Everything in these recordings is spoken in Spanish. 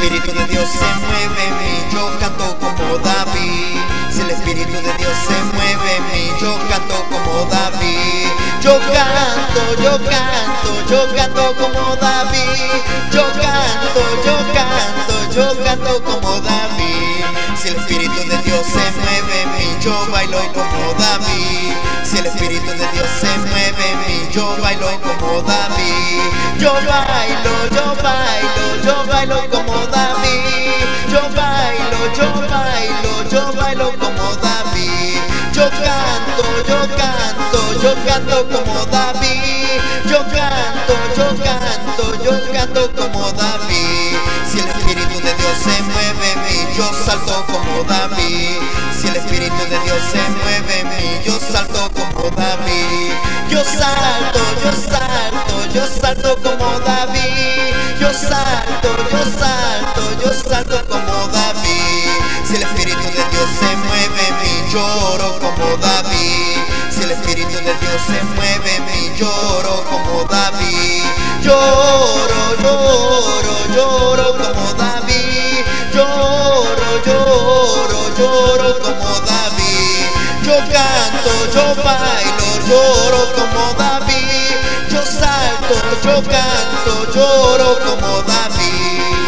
Espíritu de Dios se mueve en mí, yo canto como David. Si el Espíritu de Dios se mueve en mí, yo canto como David. Yo canto, yo canto, yo canto como David. Yo canto, yo canto, yo canto como David. Si el Espíritu de Dios se mueve en mí, yo bailo como David. Si el Espíritu de Dios se mueve en mí, yo bailo como David. Yo bailo, yo bailo, yo bailo como David. Yo bailo, yo bailo, yo bailo como David. Yo canto, yo canto, yo canto como David. Yo canto, yo canto, yo canto como David. Si el Espíritu de Dios se mueve en mí, yo salto como David. Si el Espíritu de Dios se mueve en mí, yo salto como David. Yo salto, yo salto, yo salto como David. Yo salto, yo salto, yo salto como David. Si el Espíritu de Dios se mueve en mí, lloro como David. Si el Espíritu de Dios se mueve en mí, lloro como David. Lloro, lloro, lloro como David. Lloro, lloro, lloro como David. Yo canto, yo bailo, lloro como David. Yo salto, yo canto, lloro como David.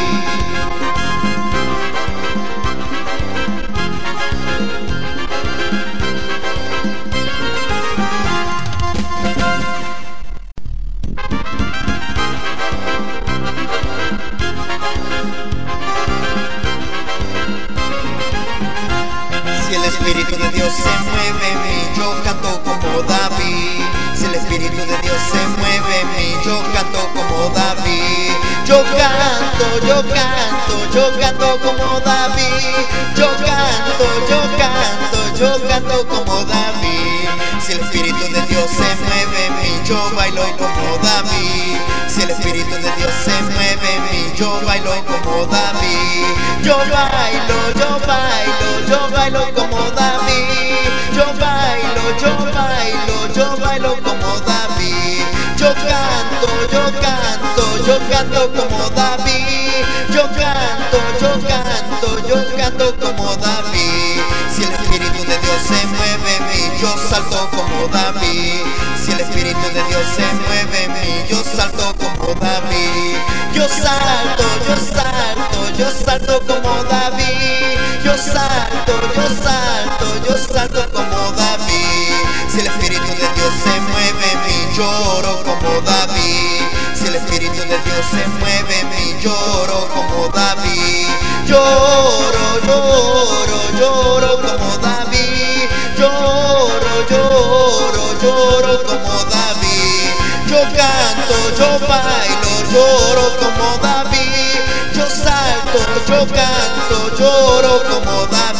Si el Espíritu de Dios se mueve en mí, yo canto como David. Si el Espíritu de Dios se mueve en mí, yo canto como David. Yo canto, yo canto, yo canto como David. Yo canto, yo canto, yo canto como David. Si el Espíritu de Dios se mueve en mí, yo bailo como David. Si el Espíritu de Dios se mueve en mí, yo bailo como David. Yo bailo, yo bailo, yo bailo como David. Yo bailo, yo bailo, yo bailo como David. Yo canto, yo canto, yo canto como David. Yo canto, yo canto, yo canto como David. Si el Espíritu de Dios se mueve en mí, yo salto como David. Si el Espíritu de Dios se mueve en mí, yo salto como David. Yo salto, yo salto, yo salto como David. Yo salto, yo salto, yo salto como David. Si el Espíritu de Dios se mueve en mí, lloro como David. Si el Espíritu de Dios se mueve en mí, lloro como David. Lloro, lloro, lloro como David. Lloro, lloro, lloro como David. Yo canto, yo bailo, lloro como David. Yo salto, yo canto, lloro como David.